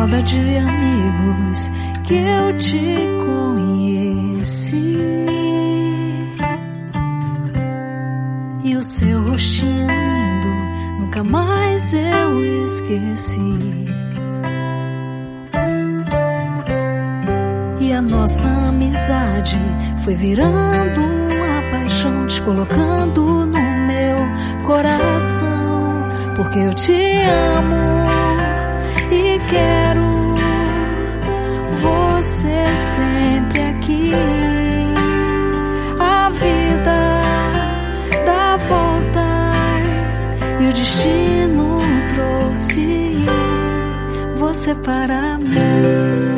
roda de amigos que eu te conheci. E o seu rostinho lindo nunca mais eu esqueci. E a nossa amizade foi virando uma paixão, te colocando no meu coração, porque eu te amo e quero você sempre aqui. A vida dá voltas e o destino trouxe você para mim.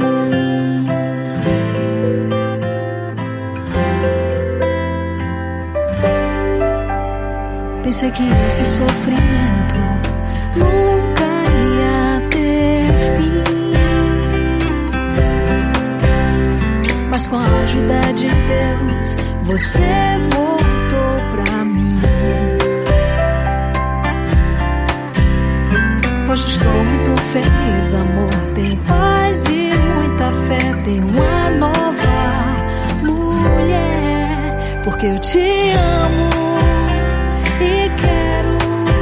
Pensei que esse sofrimento nunca ia ter fim, mas com a ajuda de Deus você voltou pra mim. Hoje estou muito feliz, amor, tenho paz e muita fé, tenho uma nova mulher, porque eu te amo e quero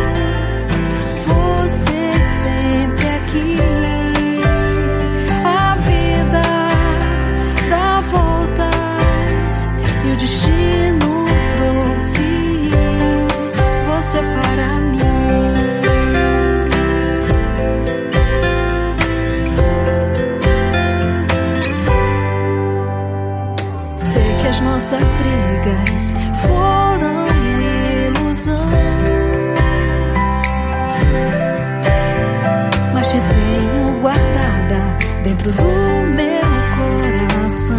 você sempre aqui. A vida dá voltas e o destino trouxe você para mim. Sei que as nossas brigas foram mas te tenho guardada dentro do meu coração.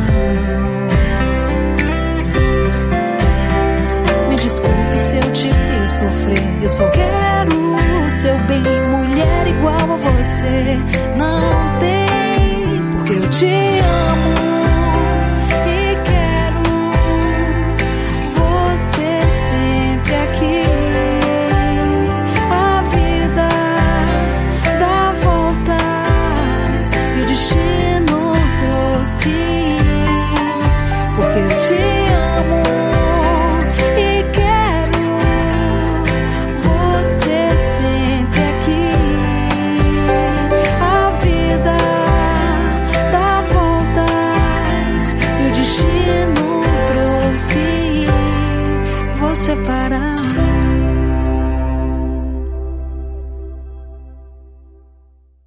Me desculpe se eu te fiz sofrer, eu só quero o seu bem. Mulher igual a você não tem, porque eu te amo e quero você sempre aqui. Porque eu te amo e quero você sempre aqui. A vida dá voltas e o destino trouxe você para mim.